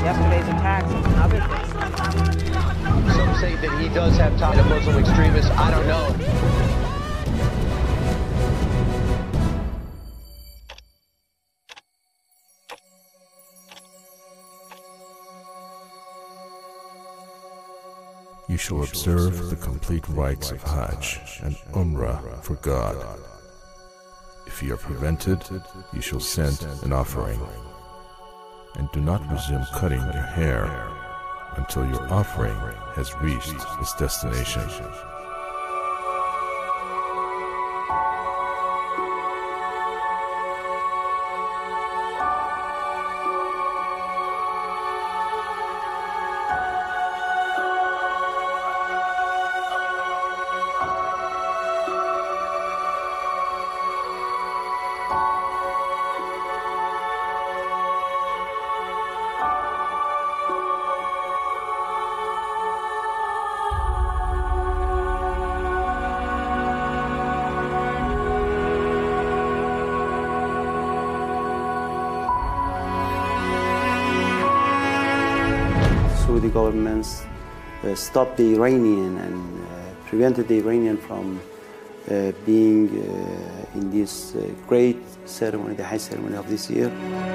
yesterday's attacks and other things. Some say that he does have ties to Muslim extremists. I don't know. You shall observe the complete rites of Hajj and Umrah for God. If you are prevented, you shall send an offering. And do not resume cutting your hair until your offering has reached its destination. Saudi governments stopped the Iranian and prevented the Iranian from being in this great ceremony, the Hajj ceremony of this year.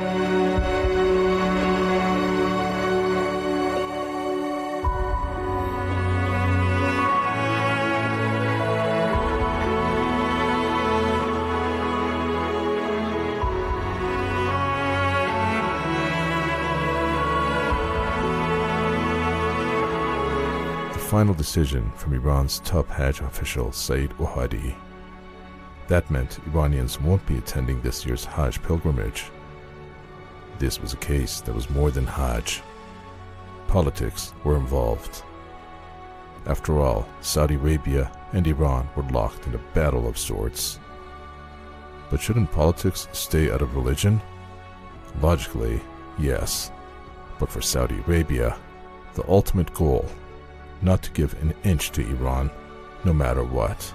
Final decision from Iran's top Hajj official Saeed Ohadi. That meant Iranians won't be attending this year's Hajj pilgrimage. This was a case that was more than Hajj. Politics were involved. After all, Saudi Arabia and Iran were locked in a battle of sorts. But shouldn't politics stay out of religion? Logically, yes. But for Saudi Arabia, the ultimate goal, not to give an inch to Iran, no matter what.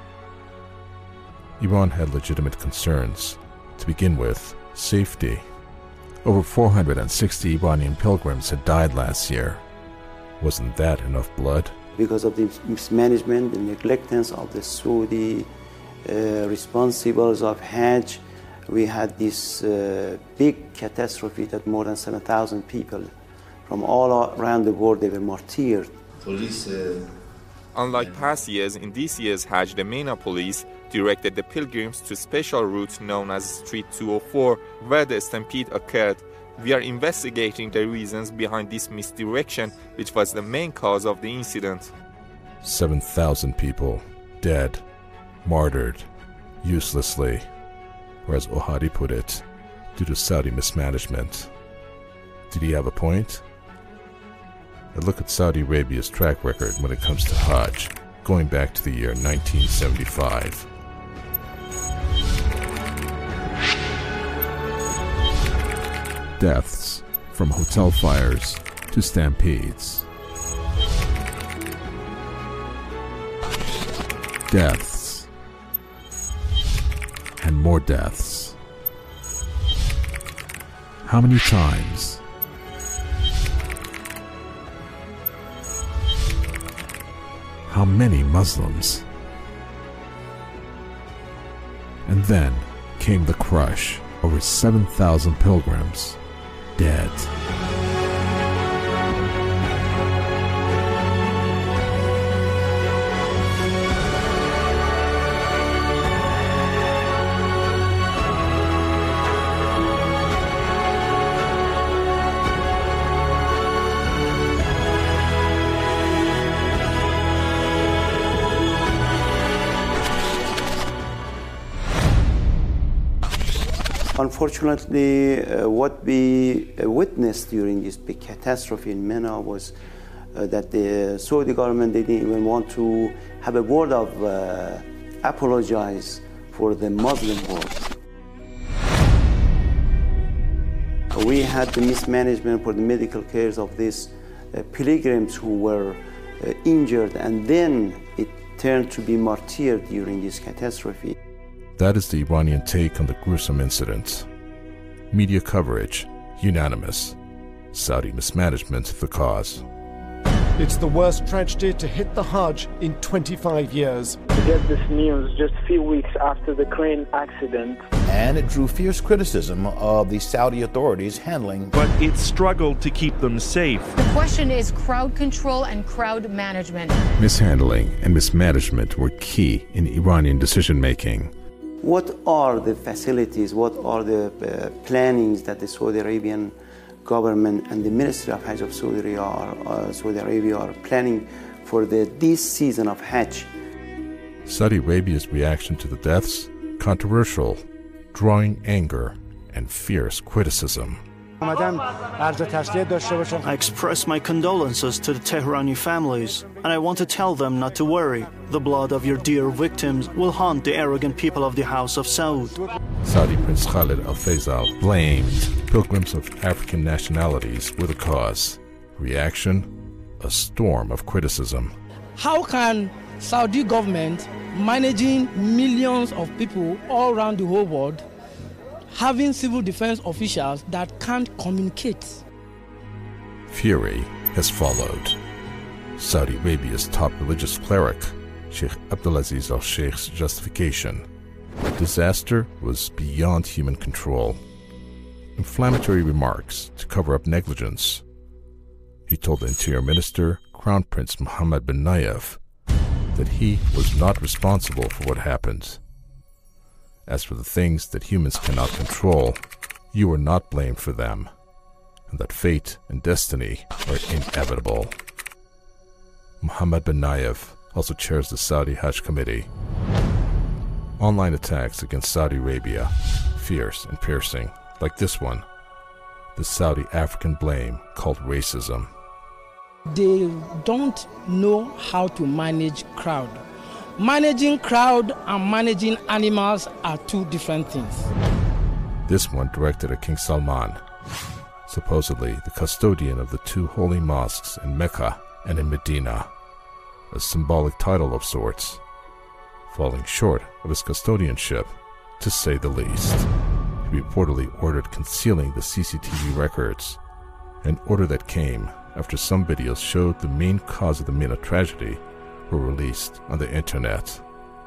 Iran had legitimate concerns. To begin with, safety. Over 460 Iranian pilgrims had died last year. Wasn't that enough blood? Because of the mismanagement, the negligence of the Saudi responsibles of Hajj, we had this big catastrophe that more than 7,000 people from all around the world, they were martyred. Unlike past years, in this year's Hajj, the MENA police directed the pilgrims to a special route known as Street 204, where the stampede occurred. We are investigating the reasons behind this misdirection, which was the main cause of the incident. 7,000 people dead, martyred, uselessly, or as Ohadi put it, due to Saudi mismanagement. Did he have a point? A look at Saudi Arabia's track record when it comes to Hajj, going back to the year 1975. Deaths, from hotel fires to stampedes. Deaths, and more deaths. How many times? How many Muslims? And then came the crush. Over 7,000 pilgrims dead. Unfortunately, what we witnessed during this big catastrophe in MENA was that the Saudi government, they didn't even want to have a word of apologize for the Muslim world. We had the mismanagement for the medical cares of these pilgrims who were injured, and then it turned to be martyred during this catastrophe. That is the Iranian take on the gruesome incident. Media coverage, unanimous. Saudi mismanagement the cause. It's the worst tragedy to hit the Hajj in 25 years. To get this news just a few weeks after the crane accident. And it drew fierce criticism of the Saudi authorities handling. But it struggled to keep them safe. The question is crowd control and crowd management. Mishandling and mismanagement were key in Iranian decision-making. What are the facilities, what are the plannings that the Saudi Arabian government and the Ministry of Hajj of Saudi Arabia are planning for this season of Hajj? Saudi Arabia's reaction to the deaths? Controversial, drawing anger and fierce criticism. I express my condolences to the Tehrani families, and I want to tell them not to worry. The blood of your dear victims will haunt the arrogant people of the House of Saud. Saudi Prince Khalid Al Faisal blamed pilgrims of African nationalities were the cause. Reaction? A storm of criticism. How can Saudi government managing millions of people all around the whole world having civil defense officials that can't communicate? Fury has followed. Saudi Arabia's top religious cleric, Sheikh Abdulaziz al-Sheikh's justification. Disaster was beyond human control. Inflammatory remarks to cover up negligence. He told the Interior Minister, Crown Prince Mohammed bin Nayef, that he was not responsible for what happened. As for the things that humans cannot control, you are not blamed for them, and that fate and destiny are inevitable. Mohammed bin Nayef also chairs the Saudi Hajj Committee. Online attacks against Saudi Arabia, fierce and piercing, like this one, the Saudi African blame called racism. They don't know how to manage crowd. Managing crowd and managing animals are two different things. This one directed at King Salman, supposedly the custodian of the two holy mosques in Mecca and in Medina, a symbolic title of sorts, falling short of his custodianship, to say the least. He reportedly ordered concealing the CCTV records, an order that came after some videos showed the main cause of the Mina tragedy were released on the internet.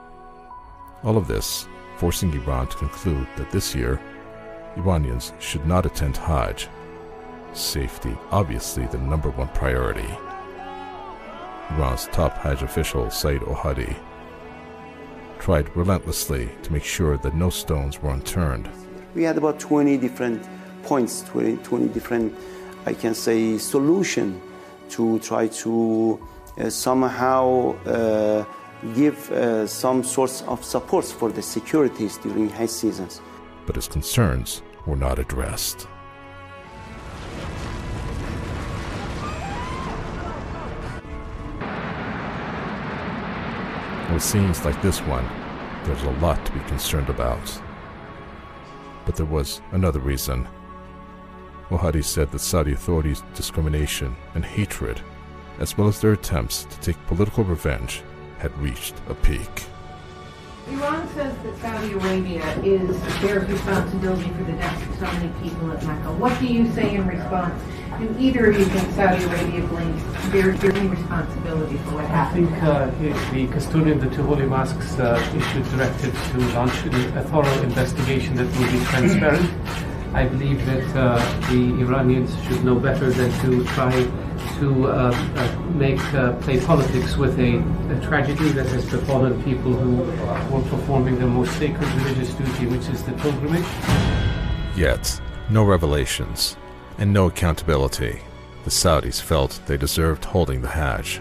All of this forcing Iran to conclude that this year, Iranians should not attend Hajj. Safety obviously the #1 priority. Iran's top Hajj official, Said Ohadi, tried relentlessly to make sure that no stones were unturned. We had about 20 different points, 20 different, I can say, solution to try to somehow give some sorts of support for the securities during Hajj seasons. But his concerns were not addressed. With scenes like this one, there's a lot to be concerned about. But there was another reason. Ohadi said that Saudi authorities' discrimination and hatred, as well as their attempts to take political revenge, had reached a peak. Iran says that Saudi Arabia bears responsibility for the deaths of so many people at Mecca. What do you say in response? Do either of you think Saudi Arabia bears any responsibility for what happened? I think the custodian of the two holy mosques issued directives to launch a thorough investigation that will be transparent. I believe that the Iranians should know better than to try to play politics with a tragedy that has befallen people who were performing their most sacred religious duty, which is the pilgrimage. Yet, no revelations and no accountability. The Saudis felt they deserved holding the Hajj.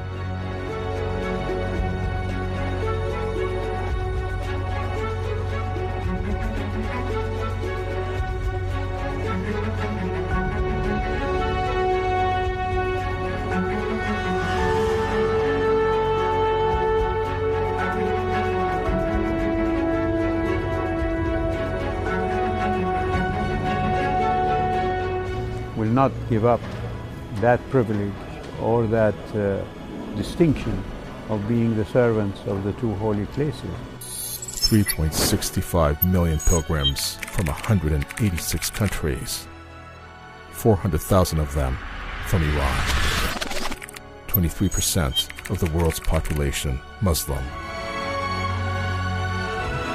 Will not give up that privilege or that distinction of being the servants of the two holy places. 3.65 million pilgrims from 186 countries. 400,000 of them from Iran. 23% of the world's population Muslim.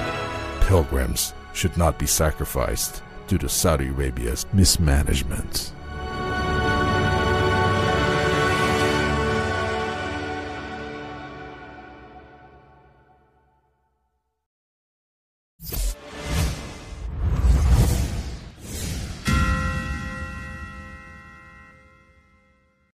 Pilgrims should not be sacrificed due to Saudi Arabia's mismanagement.